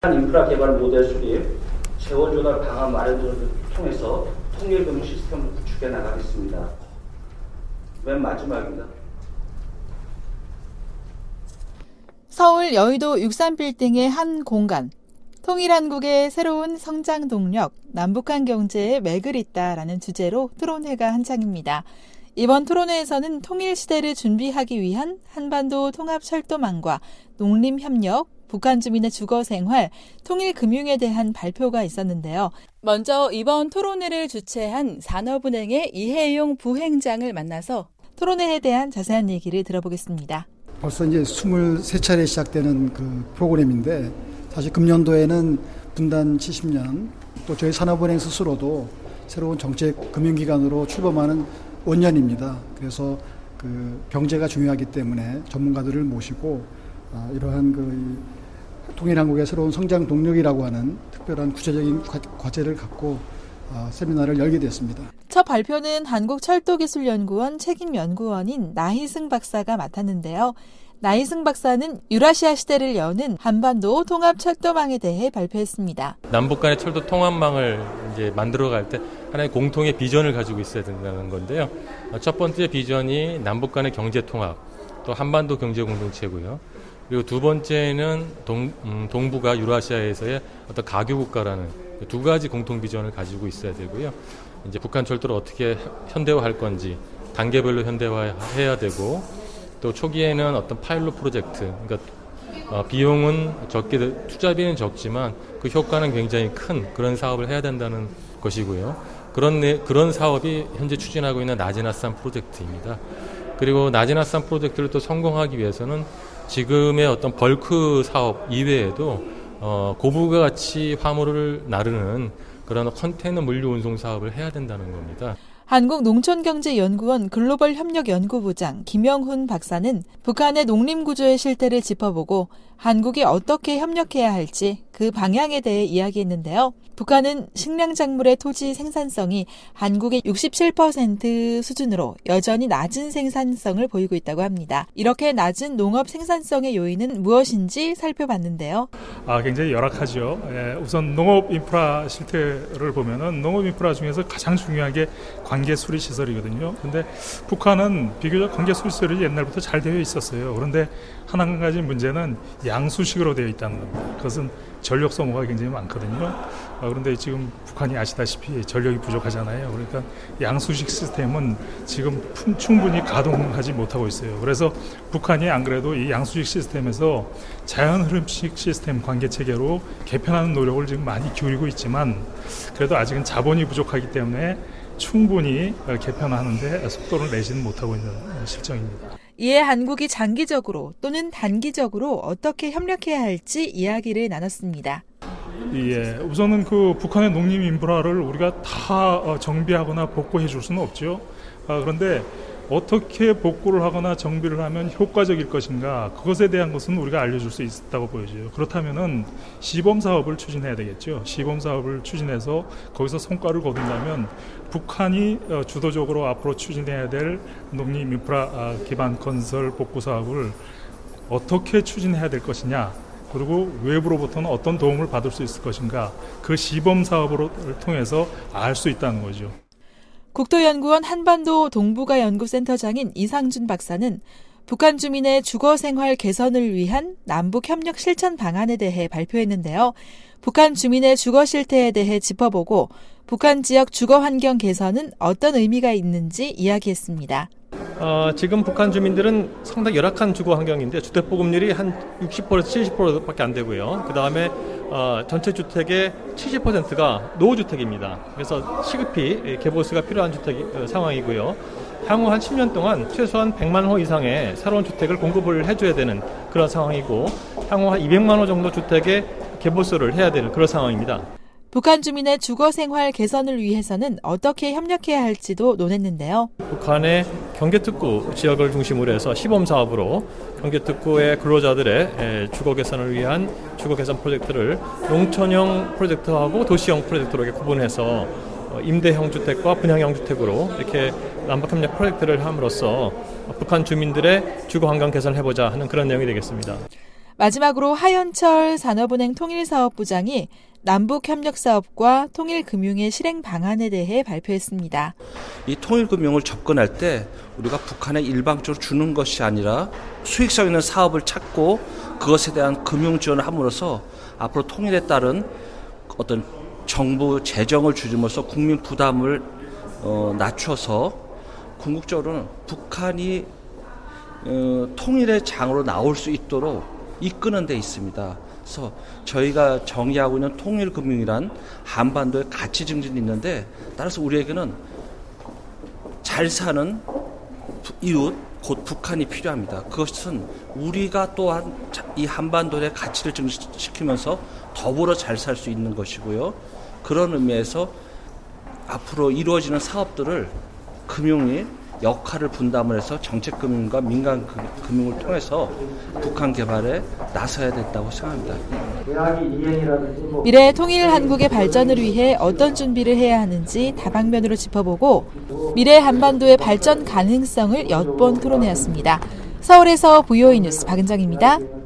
인프라 개발 모델 수립, 재원 조달 방안 마련 등을 통해서 통일금융 시스템을 구축해 나가겠습니다. 맨 마지막입니다. 서울 여의도 63빌딩의 한 공간. 통일한국의 새로운 성장 동력, 남북한 경제에 맥을 잇다라는 주제로 토론회가 한창입니다. 이번 토론회에서는 통일시대를 준비하기 위한 한반도 통합철도망과 농림협력, 북한 주민의 주거생활, 통일금융에 대한 발표가 있었는데요. 먼저 이번 토론회를 주최한 산업은행의 이혜용 부행장을 만나서 토론회에 대한 자세한 얘기를 들어보겠습니다. 벌써 이제 23차례 시작되는 그 프로그램인데 사실 금년도에는 분단 70년 또 저희 산업은행 스스로도 새로운 정책 금융기관으로 출범하는 원년입니다. 그래서 그 경제가 중요하기 때문에 전문가들을 모시고 이러한 그 통일한국의 새로운 성장 동력이라고 하는 특별한 구체적인 과제를 갖고 세미나를 열게 됐습니다. 첫 발표는 한국철도기술연구원 책임연구원인 나희승 박사가 맡았는데요. 나희승 박사는 유라시아 시대를 여는 한반도 통합철도망에 대해 발표했습니다. 남북 간의 철도 통합망을 이제 만들어갈 때 하나의 공통의 비전을 가지고 있어야 된다는 건데요. 첫 번째 비전이 남북 간의 경제 통합, 또 한반도 경제 공동체고요. 그리고 두 번째는 동북아 유라시아에서의 어떤 가교 국가라는 두 가지 공통 비전을 가지고 있어야 되고요. 이제 북한 철도를 어떻게 현대화할 건지 단계별로 현대화해야 되고, 또 초기에는 어떤 파일럿 프로젝트, 그러니까 비용은 적게, 투자비는 적지만 그 효과는 굉장히 큰 그런 사업을 해야 된다는 것이고요. 그런 사업이 현재 추진하고 있는 나지나산 프로젝트입니다. 그리고 나지나산 프로젝트를 또 성공하기 위해서는 지금의 어떤 벌크 사업 이외에도 고부가 가치 화물을 나르는 그런 컨테이너 물류 운송 사업을 해야 된다는 겁니다. 한국농촌경제연구원 글로벌협력연구부장 김영훈 박사는 북한의 농림구조의 실태를 짚어보고 한국이 어떻게 협력해야 할지 그 방향에 대해 이야기했는데요. 북한은 식량작물의 토지 생산성이 한국의 67% 수준으로 여전히 낮은 생산성을 보이고 있다고 합니다. 이렇게 낮은 농업 생산성의 요인은 무엇인지 살펴봤는데요. 굉장히 열악하죠. 우선 농업 인프라 실태를 보면은 농업 인프라 중에서 가장 중요한 게 관계 수리 시설이거든요. 그런데 북한은 비교적 관계 수리 시설이 옛날부터 잘 되어 있었어요. 그런데 한 가지 문제는 양수식으로 되어 있다는 겁니다. 그것은 전력 소모가 굉장히 많거든요. 그런데 지금 북한이 아시다시피 전력이 부족하잖아요. 그러니까 양수식 시스템은 지금 충분히 가동하지 못하고 있어요. 그래서 북한이 안 그래도 이 양수식 시스템에서 자연흐름식 시스템 관계체계로 개편하는 노력을 지금 많이 기울이고 있지만 그래도 아직은 자본이 부족하기 때문에 충분히 개편하는데 속도를 내지는 못하고 있는 실정입니다. 이에 한국이 장기적으로 또는 단기적으로 어떻게 협력해야 할지 이야기를 나눴습니다. 예, 우선은 그 북한의 농림 인프라를 우리가 다 정비하거나 복구해 줄 수는 없죠. 그런데 어떻게 복구를 하거나 정비를 하면 효과적일 것인가, 그것에 대한 것은 우리가 알려줄 수 있다고 보여져요. 그렇다면은 시범 사업을 추진해야 되겠죠. 시범 사업을 추진해서 거기서 성과를 거둔다면 북한이 주도적으로 앞으로 추진해야 될 농림 인프라 기반 건설 복구 사업을 어떻게 추진해야 될 것이냐, 그리고 외부로부터는 어떤 도움을 받을 수 있을 것인가, 그 시범 사업을 통해서 알 수 있다는 거죠. 국토연구원 한반도 동북아 연구센터장인 이상준 박사는 북한 주민의 주거생활 개선을 위한 남북협력 실천 방안에 대해 발표했는데요. 북한 주민의 주거 실태에 대해 짚어보고 북한 지역 주거 환경 개선은 어떤 의미가 있는지 이야기했습니다. 지금 북한 주민들은 상당히 열악한 주거 환경인데 주택 보급률이 한 60%에서 70%밖에 안 되고요. 그 다음에 전체 주택의 70%가 노후주택입니다. 그래서 시급히 개보수가 필요한 주택 상황이고요. 향후 한 10년 동안 최소한 100만 호 이상의 새로운 주택을 공급을 해줘야 되는 그런 상황이고, 향후 한 200만 호 정도 주택의 개보수를 해야 되는 그런 상황입니다. 북한 주민의 주거생활 개선을 위해서는 어떻게 협력해야 할지도 논했는데요. 북한의 경계특구 지역을 중심으로 해서 시범사업으로 경계특구의 근로자들의 주거 개선을 위한 주거 개선 프로젝트를 농촌형 프로젝트하고 도시형 프로젝트로 이렇게 구분해서 임대형 주택과 분양형 주택으로 이렇게 남북협력 프로젝트를 함으로써 북한 주민들의 주거 환경 개선을 해보자 하는 그런 내용이 되겠습니다. 마지막으로 하연철 산업은행 통일사업부장이 남북협력사업과 통일금융의 실행 방안에 대해 발표했습니다. 이 통일금융을 접근할 때 우리가 북한에 일방적으로 주는 것이 아니라 수익성 있는 사업을 찾고 그것에 대한 금융 지원을 함으로써 앞으로 통일에 따른 어떤 정부 재정을 줄임으로써 국민 부담을 낮춰서 궁극적으로는 북한이 통일의 장으로 나올 수 있도록 이끄는 데 있습니다. 그래서 저희가 정의하고 있는 통일금융이란 한반도의 가치 증진이 있는데, 따라서 우리에게는 잘 사는 이웃, 곧 북한이 필요합니다. 그것은 우리가 또한 이 한반도의 가치를 증진시키면서 더불어 잘 살 수 있는 것이고요. 그런 의미에서 앞으로 이루어지는 사업들을 금융이 역할을 분담을 해서 정책금융과 민간금융을 통해서 북한 개발에 나서야 된다고 생각합니다. 미래 통일 한국의 발전을 위해 어떤 준비를 해야 하는지 다방면으로 짚어보고 미래 한반도의 발전 가능성을 엿본 토론회였습니다. 서울에서 VOE 뉴스 박은정입니다.